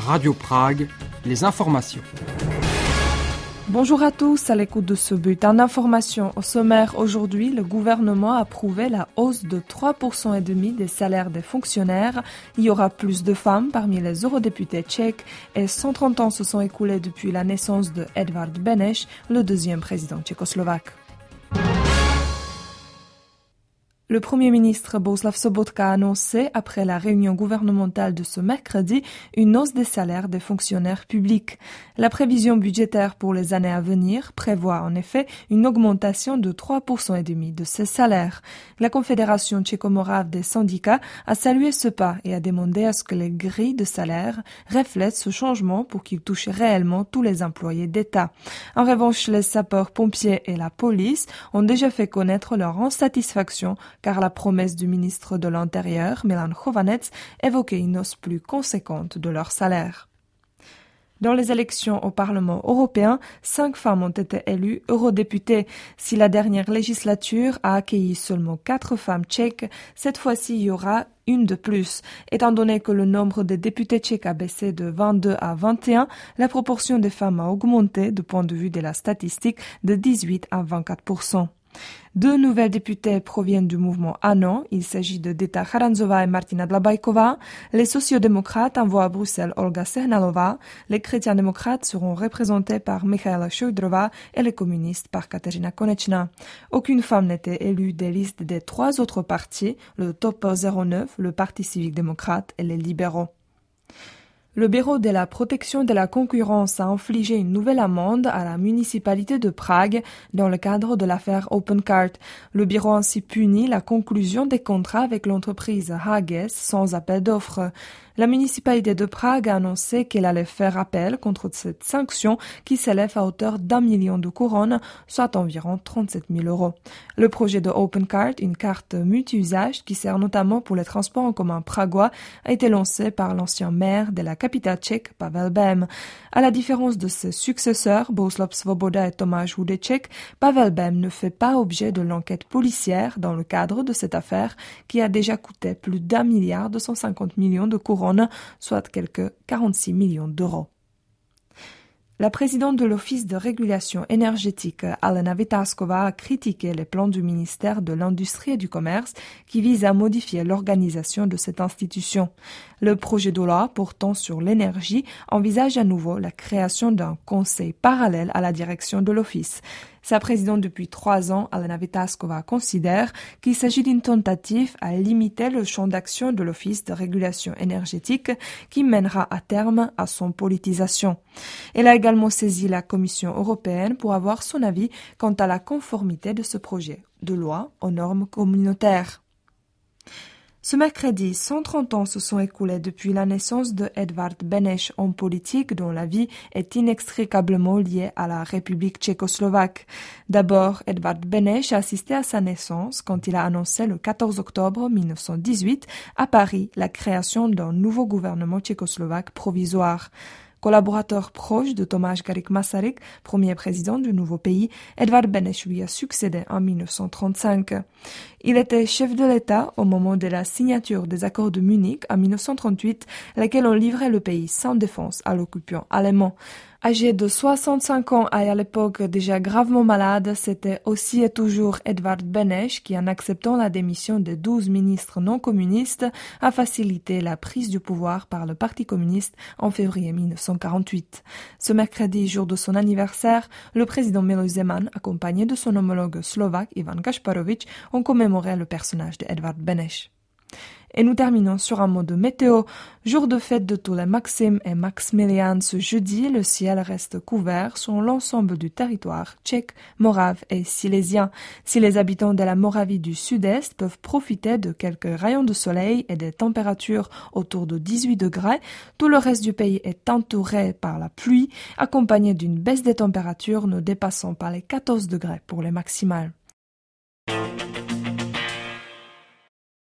Radio Prague, les informations. Bonjour à tous, à l'écoute de ce bulletin d'information. Au sommaire, aujourd'hui, le gouvernement a approuvé la hausse de 3,5% des salaires des fonctionnaires. Il y aura plus de femmes parmi les eurodéputés tchèques et 130 ans se sont écoulés depuis la naissance de Edvard Beneš, le deuxième président tchécoslovaque. Le Premier ministre Bohuslav Sobotka a annoncé, après la réunion gouvernementale de ce mercredi, une hausse des salaires des fonctionnaires publics. La prévision budgétaire pour les années à venir prévoit en effet une augmentation de 3,5% de ces salaires. La Confédération tchéco-morave des syndicats a salué ce pas et a demandé à ce que les grilles de salaire reflètent ce changement pour qu'il touche réellement tous les employés d'État. En revanche, les sapeurs-pompiers et la police ont déjà fait connaître leur insatisfaction car la promesse du ministre de l'Intérieur, Milan Chovanec, évoquait une hausse plus conséquente de leur salaire. Dans les élections au Parlement européen, 5 femmes ont été élues eurodéputées. Si la dernière législature a accueilli seulement 4 femmes tchèques, cette fois-ci il y aura une de plus. Étant donné que le nombre de députés tchèques a baissé de 22 à 21, la proportion des femmes a augmenté, du point de vue de la statistique, de 18 à 24%. 2 nouvelles députées proviennent du mouvement ANO. Il s'agit de Dita Charanzová et Martina Dlabajková. Les sociodémocrates envoient à Bruxelles Olga Sehnalová. Les chrétiens-démocrates seront représentés par Michaela Šojdrová et les communistes par Kateřina Konečná. Aucune femme n'était élue des listes des 3 autres partis, le Top 09, le Parti civique-démocrate et les libéraux. Le Bureau de la protection de la concurrence a infligé une nouvelle amende à la municipalité de Prague dans le cadre de l'affaire Opencard. Le bureau a ainsi puni la conclusion des contrats avec l'entreprise Hages sans appel d'offres. La municipalité de Prague a annoncé qu'elle allait faire appel contre cette sanction qui s'élève à hauteur d'1 million de couronnes, soit environ 37 000 €. Le projet de Opencard, une carte multi-usage qui sert notamment pour les transports en commun pragois, a été lancé par l'ancien maire de la capitale tchèque, Pavel Bém. À la différence de ses successeurs, Bohuslav Svoboda et Tomáš Hudeček, Pavel Bém ne fait pas objet de l'enquête policière dans le cadre de cette affaire qui a déjà coûté plus d'1 milliard 250 millions de couronnes, soit quelques 46 millions d'euros. La présidente de l'Office de régulation énergétique, Alena Vytázková, a critiqué les plans du ministère de l'Industrie et du Commerce qui visent à modifier l'organisation de cette institution. Le projet de loi portant sur l'énergie envisage à nouveau la création d'un conseil parallèle à la direction de l'Office. Sa présidente depuis 3 ans, Alena Vytázková, considère qu'il s'agit d'une tentative à limiter le champ d'action de l'Office de régulation énergétique qui mènera à terme à son politisation. Elle a également saisi la Commission européenne pour avoir son avis quant à la conformité de ce projet de loi aux normes communautaires. Ce mercredi, 130 ans se sont écoulés depuis la naissance de Edvard Beneš, homme politique dont la vie est inextricablement liée à la République tchécoslovaque. D'abord, Edvard Beneš a assisté à sa naissance quand il a annoncé le 14 octobre 1918 à Paris la création d'un nouveau gouvernement tchécoslovaque provisoire. Collaborateur proche de Tomáš Garrigue-Masaryk, premier président du nouveau pays, Edvard Beneš lui a succédé en 1935. Il était chef de l'État au moment de la signature des accords de Munich en 1938, lesquels ont livré le pays sans défense à l'occupant allemand. Âgé de 65 ans et à l'époque déjà gravement malade, c'était aussi et toujours Edvard Beneš qui, en acceptant la démission des 12 ministres non communistes, a facilité la prise du pouvoir par le Parti communiste en février 1948. Ce mercredi, jour de son anniversaire, le président Miloš Zeman, accompagné de son homologue slovaque Ivan Gašparovič, ont commémoré le personnage de Edvard Beneš. Et nous terminons sur un mot de météo. Jour de fête de tous les Maxime et Maximilian ce jeudi, le ciel reste couvert sur l'ensemble du territoire tchèque, morave et silésien. Si les habitants de la Moravie du sud-est peuvent profiter de quelques rayons de soleil et des températures autour de 18 degrés, tout le reste du pays est entouré par la pluie, accompagné d'une baisse des températures ne dépassant pas les 14 degrés pour les maximales.